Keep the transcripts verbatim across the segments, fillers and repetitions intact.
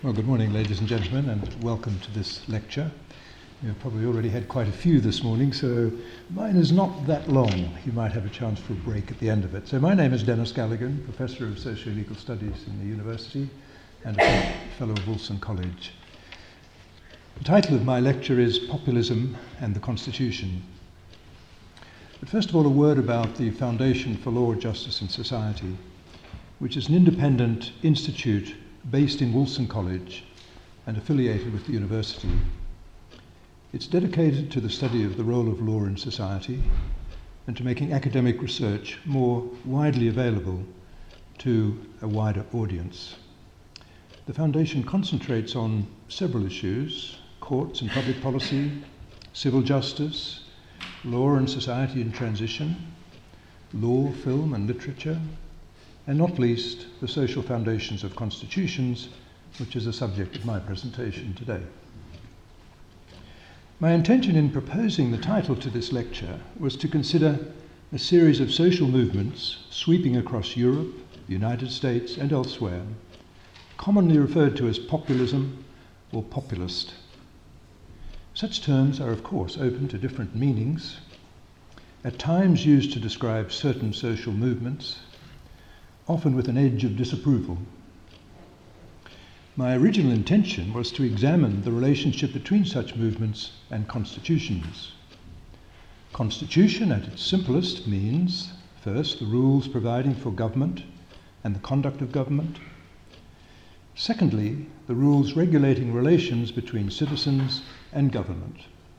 Well, good morning, ladies and gentlemen, and welcome to this lecture. You've probably already had quite a few this morning, so mine is not that long. You might have a chance for a break at the end of it. So my name is Dennis Galligan, Professor of Socio-Legal Studies in the University and a Fellow of Wolfson College. The title of my lecture is Populism and the Constitution. But first of all, a word about the Foundation for Law, Justice and Society, which is an independent institute based in Wolfson College and affiliated with the university. It's dedicated to the study of the role of law in society and to making academic research more widely available to a wider audience. The Foundation concentrates on several issues: courts and public policy, civil justice, law and society in transition, law, film and literature, and not least, the social foundations of constitutions, which is the subject of my presentation today. My intention in proposing the title to this lecture was to consider a series of social movements sweeping across Europe, the United States, and elsewhere, commonly referred to as populism or populist. Such terms are, of course, open to different meanings, at times used to describe certain social movements, often with an edge of disapproval. My original intention was to examine the relationship between such movements and constitutions. Constitution, at its simplest, means, first, the rules providing for government and the conduct of government. Secondly, the rules regulating relations between citizens and government.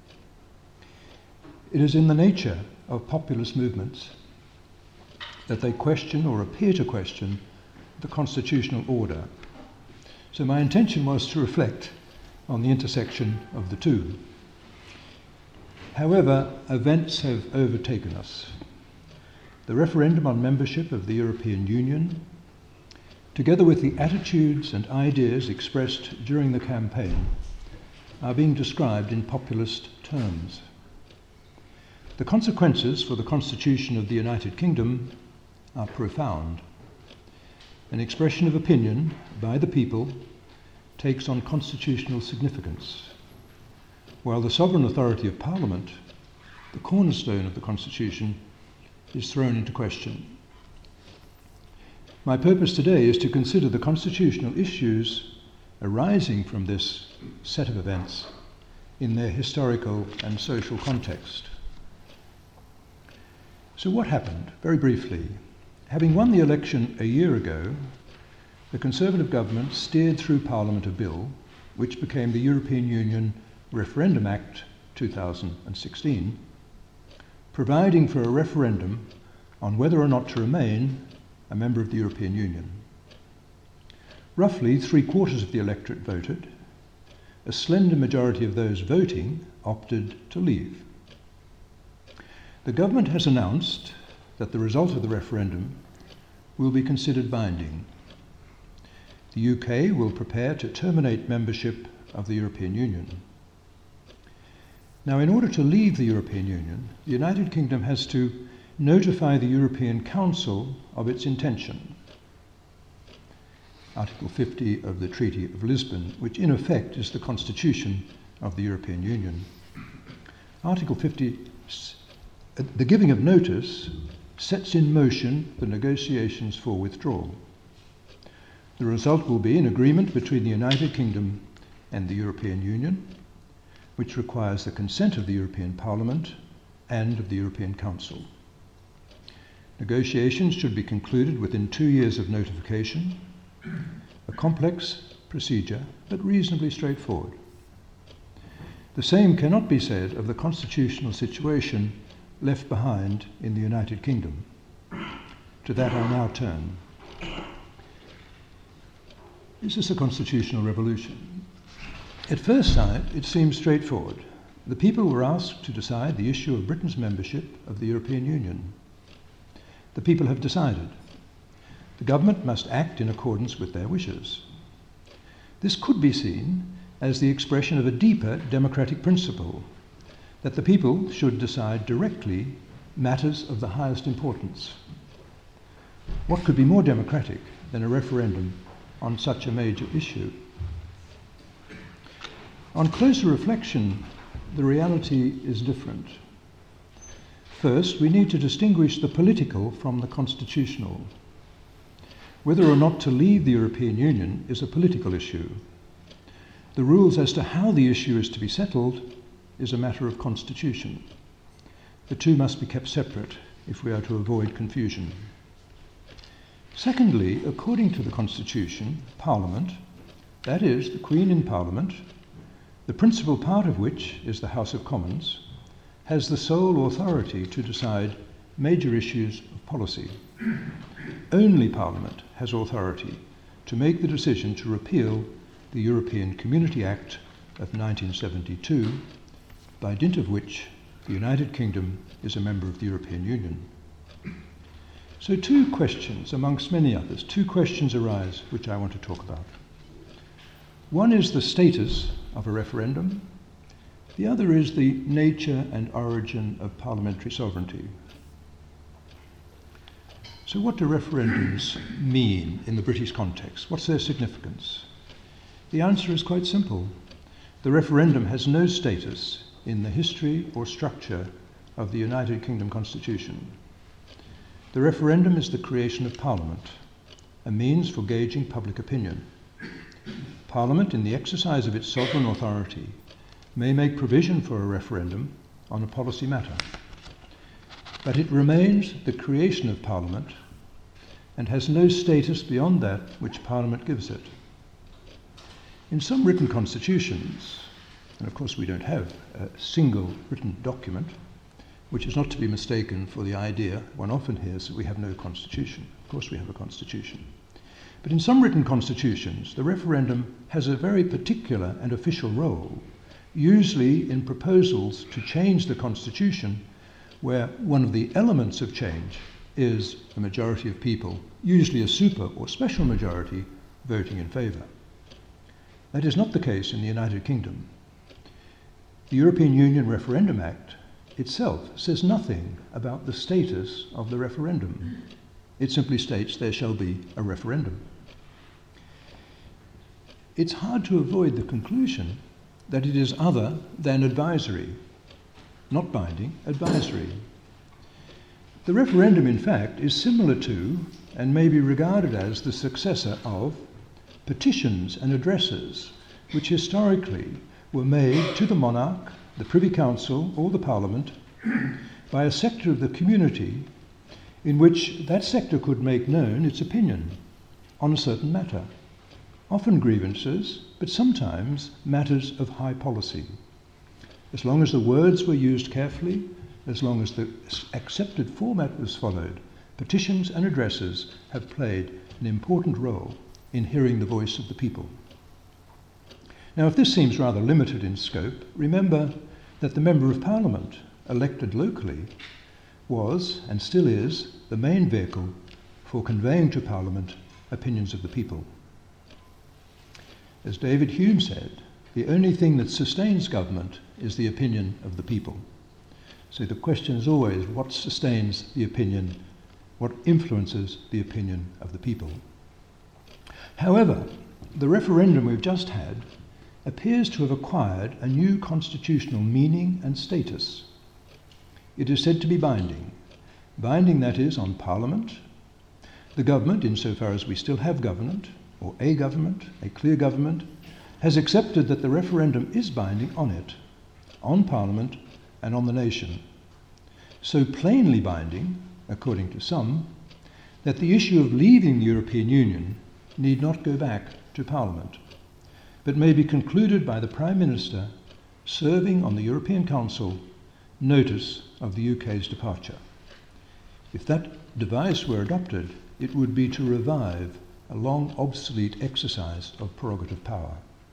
It is in the nature of populist movements that they question or appear to question the constitutional order. So my intention was to reflect on the intersection of the two. However, events have overtaken us. The referendum on membership of the European Union, together with the attitudes and ideas expressed during the campaign, are being described in populist terms. The consequences for the Constitution of the United Kingdom are profound. An expression of opinion by the people takes on constitutional significance, while the sovereign authority of Parliament, the cornerstone of the Constitution, is thrown into question. My purpose today is to consider the constitutional issues arising from this set of events in their historical and social context. So what happened? Very briefly, having won the election a year ago, the Conservative government steered through Parliament a bill which became the European Union Referendum Act two thousand sixteen, providing for a referendum on whether or not to remain a member of the European Union. Roughly three quarters of the electorate voted. A slender majority of those voting opted to leave. The government has announced that the result of the referendum will be considered binding. The U K will prepare to terminate membership of the European Union. Now, in order to leave the European Union, the United Kingdom has to notify the European Council of its intention. Article fifty of the Treaty of Lisbon, which in effect is the constitution of the European Union. Article fifty, the giving of notice, sets in motion the negotiations for withdrawal. The result will be an agreement between the United Kingdom and the European Union, which requires the consent of the European Parliament and of the European Council. Negotiations should be concluded within two years of notification, a complex procedure, but reasonably straightforward. The same cannot be said of the constitutional situation left behind in the United Kingdom. To that I now turn. Is this a constitutional revolution? At first sight, it seems straightforward. The people were asked to decide the issue of Britain's membership of the European Union. The people have decided. The government must act in accordance with their wishes. This could be seen as the expression of a deeper democratic principle, that the people should decide directly matters of the highest importance. What could be more democratic than a referendum on such a major issue? On closer reflection, the reality is different. First, we need to distinguish the political from the constitutional. Whether or not to leave the European Union is a political issue. The rules as to how the issue is to be settled is a matter of constitution. The two must be kept separate if we are to avoid confusion. Secondly, according to the Constitution, Parliament, that is, the Queen in Parliament, the principal part of which is the House of Commons, has the sole authority to decide major issues of policy. Only Parliament has authority to make the decision to repeal the European Community Act of nineteen seventy-two, by dint of which the United Kingdom is a member of the European Union. So two questions, amongst many others, two questions arise which I want to talk about. One is the status of a referendum. The other is the nature and origin of parliamentary sovereignty. So what do referendums mean in the British context? What's their significance? The answer is quite simple. The referendum has no status in the history or structure of the United Kingdom Constitution. The referendum is the creation of Parliament, a means for gauging public opinion. Parliament, in the exercise of its sovereign authority, may make provision for a referendum on a policy matter, but it remains the creation of Parliament and has no status beyond that which Parliament gives it. In some written constitutions, and of course we don't have a single written document, which is not to be mistaken for the idea one often hears that we have no constitution. Of course we have a constitution. But in some written constitutions, the referendum has a very particular and official role, usually in proposals to change the constitution, where one of the elements of change is a majority of people, usually a super or special majority, voting in favour. That is not the case in the United Kingdom. The European Union Referendum Act itself says nothing about the status of the referendum. It simply states there shall be a referendum. It's hard to avoid the conclusion that it is other than advisory, not binding, advisory. The referendum, in fact, is similar to and may be regarded as the successor of petitions and addresses, which historically were made to the monarch, the Privy Council, or the Parliament by a sector of the community in which that sector could make known its opinion on a certain matter, often grievances, but sometimes matters of high policy. As long as the words were used carefully, as long as the accepted format was followed, petitions and addresses have played an important role in hearing the voice of the people. Now, if this seems rather limited in scope, remember that the Member of Parliament, elected locally, was, and still is, the main vehicle for conveying to Parliament opinions of the people. As David Hume said, the only thing that sustains government is the opinion of the people. So the question is always, what sustains the opinion, what influences the opinion of the people? However, the referendum we've just had appears to have acquired a new constitutional meaning and status. It is said to be binding. Binding, that is, on Parliament, the government, insofar as we still have government, or a government, a clear government, has accepted that the referendum is binding on it, on Parliament, and on the nation. So plainly binding, according to some, that the issue of leaving the European Union need not go back to Parliament, but may be concluded by the Prime Minister serving on the European Council notice of the U K's departure. If that device were adopted, it would be to revive a long obsolete exercise of prerogative power.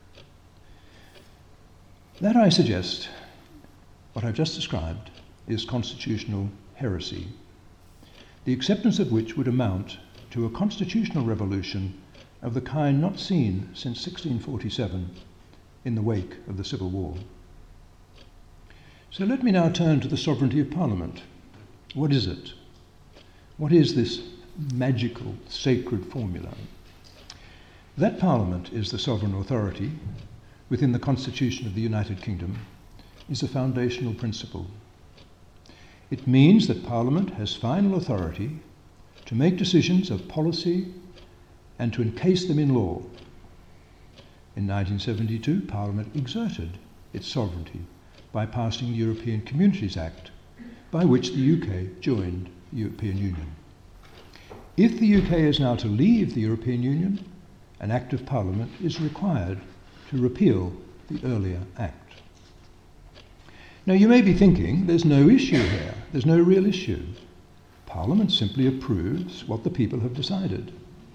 That, I suggest, what I've just described, is constitutional heresy, the acceptance of which would amount to a constitutional revolution of the kind not seen since sixteen forty-seven in the wake of the Civil War. So let me now turn to the sovereignty of Parliament. What is it? What is this magical, sacred formula? That Parliament is the sovereign authority within the Constitution of the United Kingdom is a foundational principle. It means that Parliament has final authority to make decisions of policy and to encase them in law. In nineteen seventy-two, Parliament exerted its sovereignty by passing the European Communities Act, by which the U K joined the European Union. If the U K is now to leave the European Union, an Act of Parliament is required to repeal the earlier Act. Now you may be thinking there's no issue here, there's no real issue. Parliament simply approves what the people have decided.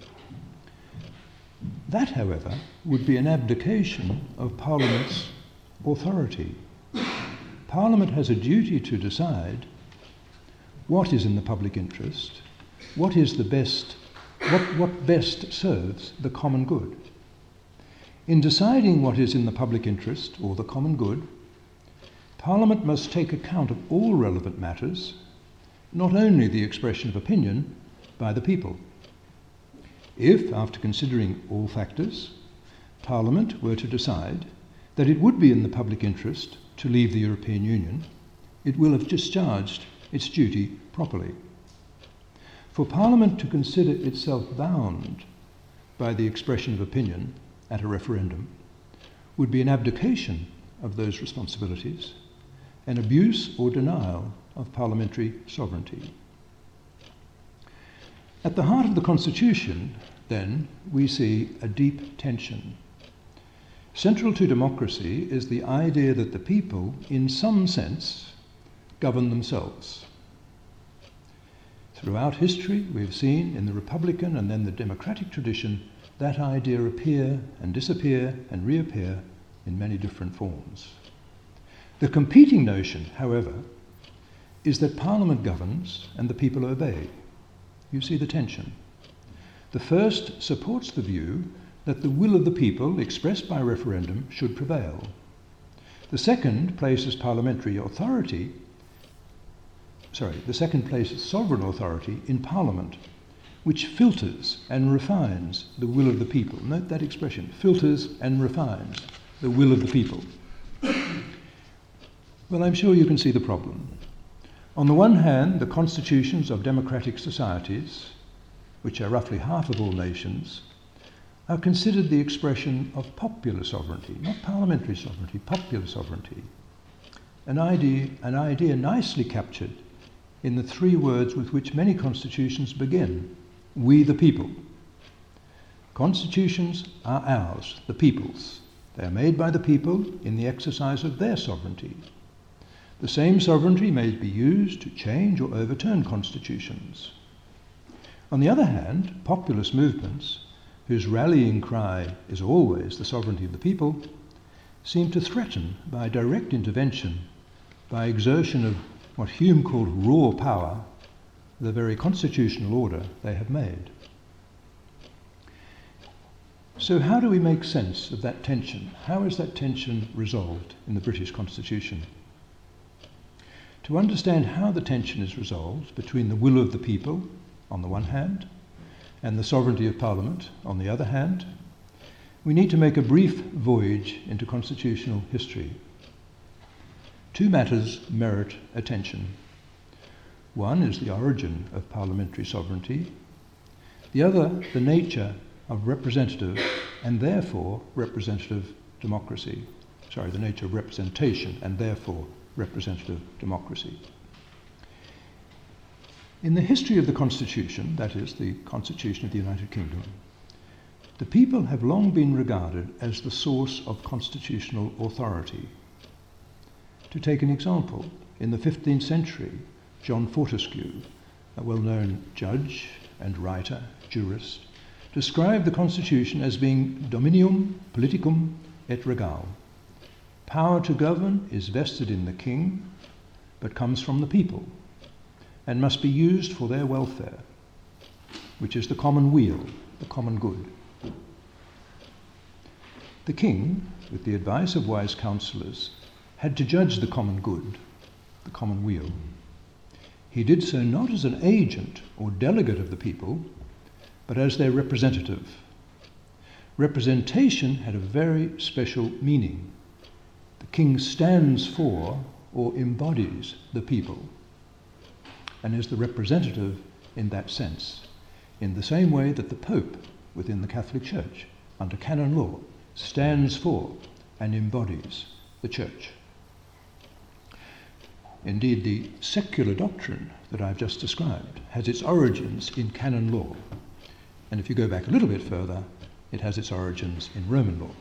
That, however, would be an abdication of Parliament's authority. Parliament has a duty to decide what is in the public interest, what is the best, what, what best serves the common good. In deciding what is in the public interest or the common good, Parliament must take account of all relevant matters, not only the expression of opinion by the people. If, after considering all factors, Parliament were to decide that it would be in the public interest to leave the European Union, it will have discharged its duty properly. For Parliament to consider itself bound by the expression of opinion at a referendum would be an abdication of those responsibilities, an abuse or denial of parliamentary sovereignty. At the heart of the Constitution, then, we see a deep tension. Central to democracy is the idea that the people, in some sense, govern themselves. Throughout history, we've seen in the Republican and then the democratic tradition that idea appear and disappear and reappear in many different forms. The competing notion, however, is that Parliament governs and the people obey. You see the tension. The first supports the view that the will of the people, expressed by referendum, should prevail. The second places parliamentary authority, sorry, the second places sovereign authority in Parliament, which filters and refines the will of the people. Note that expression, filters and refines the will of the people. Well, I'm sure you can see the problem. On the one hand, the constitutions of democratic societies, which are roughly half of all nations, are considered the expression of popular sovereignty, not parliamentary sovereignty, popular sovereignty. An idea, an idea nicely captured in the three words with which many constitutions begin: we the people. Constitutions are ours, the people's. They are made by the people in the exercise of their sovereignty. The same sovereignty may be used to change or overturn constitutions. On the other hand, populist movements, whose rallying cry is always the sovereignty of the people, seem to threaten by direct intervention, by exertion of what Hume called raw power, the very constitutional order they have made. So how do we make sense of that tension? How is that tension resolved in the British Constitution? To understand how the tension is resolved between the will of the people, on the one hand, and the sovereignty of Parliament, on the other hand, we need to make a brief voyage into constitutional history. Two matters merit attention. One is the origin of parliamentary sovereignty. The other, the nature of representative and therefore representative democracy. Sorry, the nature of representation and therefore representative democracy. In the history of the Constitution, that is, the Constitution of the United Kingdom, the people have long been regarded as the source of constitutional authority. To take an example, in the fifteenth century, John Fortescue, a well-known judge and writer, jurist, described the Constitution as being dominium politicum et regale. Power to govern is vested in the king, but comes from the people, and must be used for their welfare, which is the common weal, the common good. The king, with the advice of wise counsellors, had to judge the common good, the common weal. He did so not as an agent or delegate of the people, but as their representative. representation had a very special meaning. The king stands for or embodies the people and is the representative in that sense, in the same way that the Pope within the Catholic Church, under canon law, stands for and embodies the Church. Indeed, the secular doctrine that I've just described has its origins in canon law, and if you go back a little bit further, it has its origins in Roman law.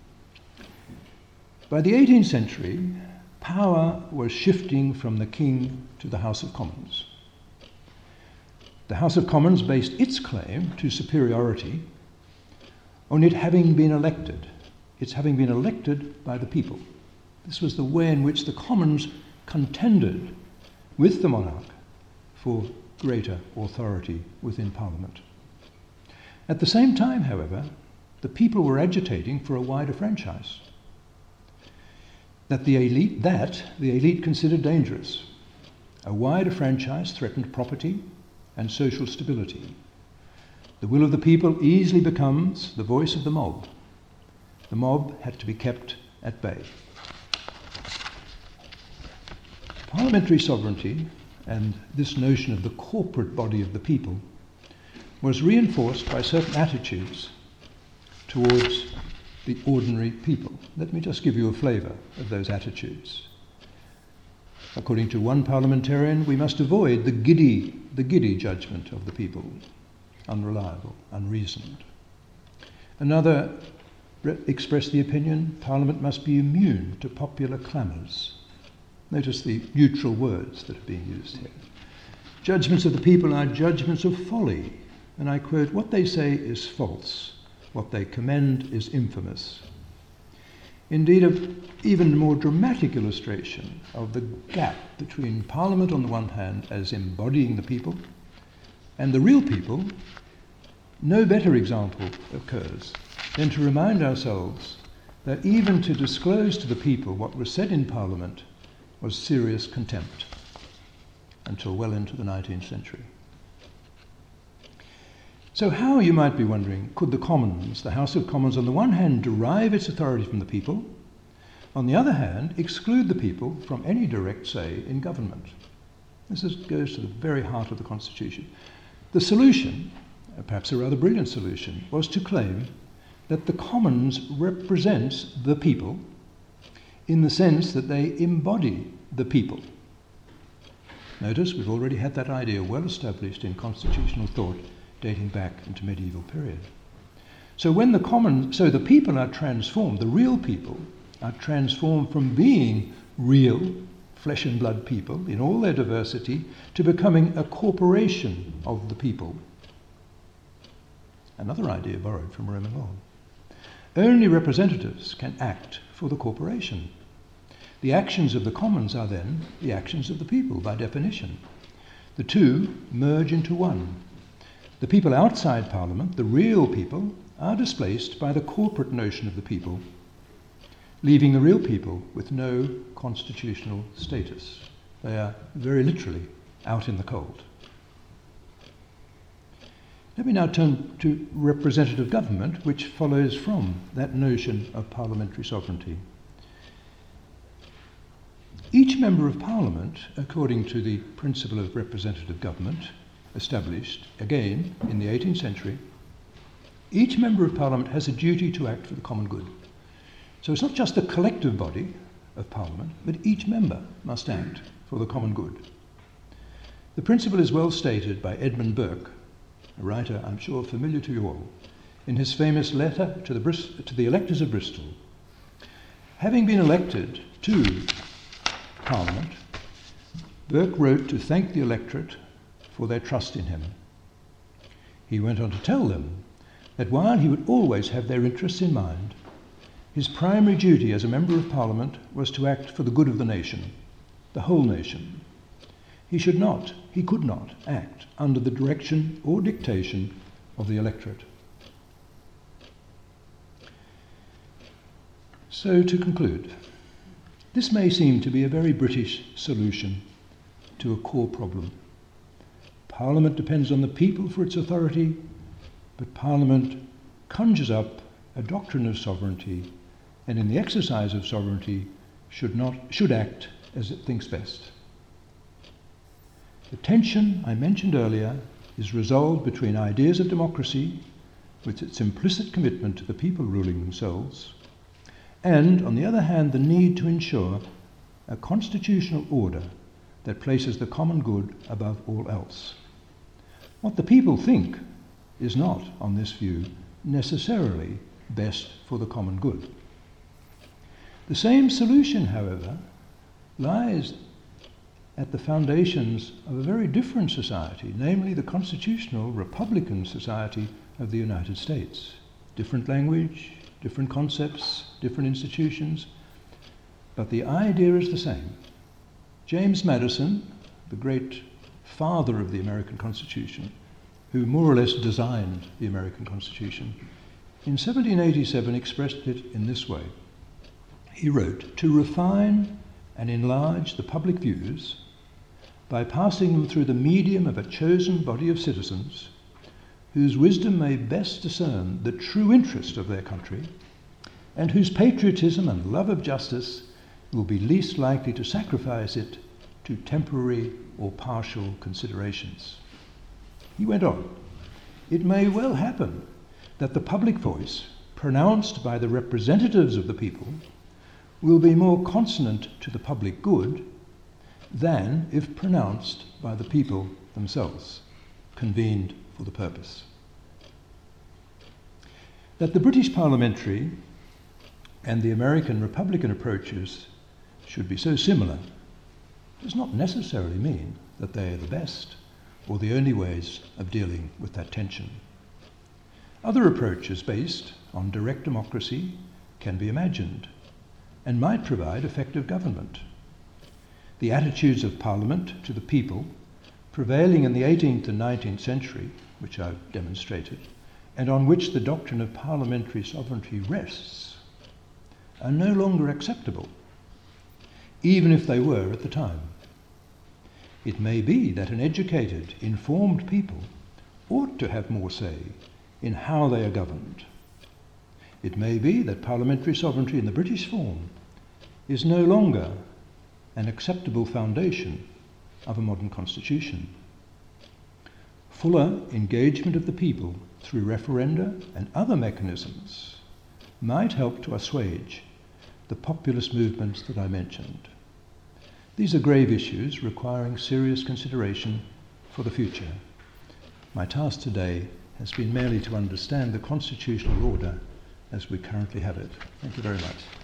By the eighteenth century, power was shifting from the king to the House of Commons. The House of Commons based its claim to superiority on it having been elected. It's having been elected by the people. This was the way in which the Commons contended with the monarch for greater authority within Parliament. At the same time, however, the people were agitating for a wider franchise that the elite, that the elite considered dangerous. A wider franchise threatened property and social stability. The will of the people easily becomes the voice of the mob. The mob had to be kept at bay. Parliamentary sovereignty and this notion of the corporate body of the people was reinforced by certain attitudes towards the ordinary people. Let me just give you a flavour of those attitudes. According to one parliamentarian, we must avoid the giddy, the giddy judgment of the people, unreliable, unreasoned. Another re- expressed the opinion Parliament must be immune to popular clamours. Notice the neutral words that are being used here. Judgments of the people are judgments of folly, and I quote, "What they say is false, what they commend is infamous." Indeed, an even more dramatic illustration of the gap between Parliament on the one hand as embodying the people and the real people, no better example occurs than to remind ourselves that even to disclose to the people what was said in Parliament was serious contempt until well into the nineteenth century. So how, you might be wondering, could the Commons, the House of Commons, on the one hand derive its authority from the people, on the other hand exclude the people from any direct say in government? This is, goes to the very heart of the Constitution. The solution, perhaps a rather brilliant solution, was to claim that the Commons represents the people in the sense that they embody the people. Notice we've already had that idea well established in constitutional thought dating back into medieval period. So when the common, so the people are transformed, the real people are transformed from being real flesh and blood people in all their diversity to becoming a corporation of the people. Another idea borrowed from Roman law. Only representatives can act for the corporation. The actions of the Commons are then the actions of the people by definition. The two merge into one. The people outside Parliament, the real people, are displaced by the corporate notion of the people, leaving the real people with no constitutional status. They are very literally out in the cold. Let me now turn to representative government, which follows from that notion of parliamentary sovereignty. Each member of Parliament, according to the principle of representative government, established again in the eighteenth century, each member of Parliament has a duty to act for the common good. So it's not just the collective body of Parliament, but each member must act for the common good. The principle is well stated by Edmund Burke, a writer I'm sure familiar to you all, in his famous letter to the, Bris- to the electors of Bristol. Having been elected to Parliament, Burke wrote to thank the electorate for their trust in him. He went on to tell them that while he would always have their interests in mind, his primary duty as a member of Parliament was to act for the good of the nation, the whole nation. He should not, he could not act under the direction or dictation of the electorate. So to conclude, this may seem to be a very British solution to a core problem. Parliament depends on the people for its authority, but Parliament conjures up a doctrine of sovereignty, and in the exercise of sovereignty should not should act as it thinks best. The tension I mentioned earlier is resolved between ideas of democracy, with its implicit commitment to the people ruling themselves, and, on the other hand, the need to ensure a constitutional order that places the common good above all else. What the people think is not, on this view, necessarily best for the common good. The same solution, however, lies at the foundations of a very different society, namely the constitutional republican society of the United States. Different language, different concepts, different institutions, but the idea is the same. James Madison, the great father of the American Constitution, who more or less designed the American Constitution, in seventeen eighty-seven expressed it in this way. He wrote, "To refine and enlarge the public views by passing them through the medium of a chosen body of citizens whose wisdom may best discern the true interest of their country and whose patriotism and love of justice will be least likely to sacrifice it to temporary or partial considerations." He went on, "It may well happen that the public voice, pronounced by the representatives of the people, will be more consonant to the public good than if pronounced by the people themselves, convened for the purpose." That the British parliamentary and the American republican approaches should be so similar does not necessarily mean that they are the best or the only ways of dealing with that tension. Other approaches based on direct democracy can be imagined and might provide effective government. The attitudes of Parliament to the people prevailing in the eighteenth and nineteenth century, which I've demonstrated, and on which the doctrine of parliamentary sovereignty rests, are no longer acceptable, even if they were at the time. It may be that an educated, informed people ought to have more say in how they are governed. It may be that parliamentary sovereignty in the British form is no longer an acceptable foundation of a modern constitution. Fuller engagement of the people through referenda and other mechanisms might help to assuage the populist movements that I mentioned. These are grave issues requiring serious consideration for the future. My task today has been merely to understand the constitutional order as we currently have it. Thank you very much.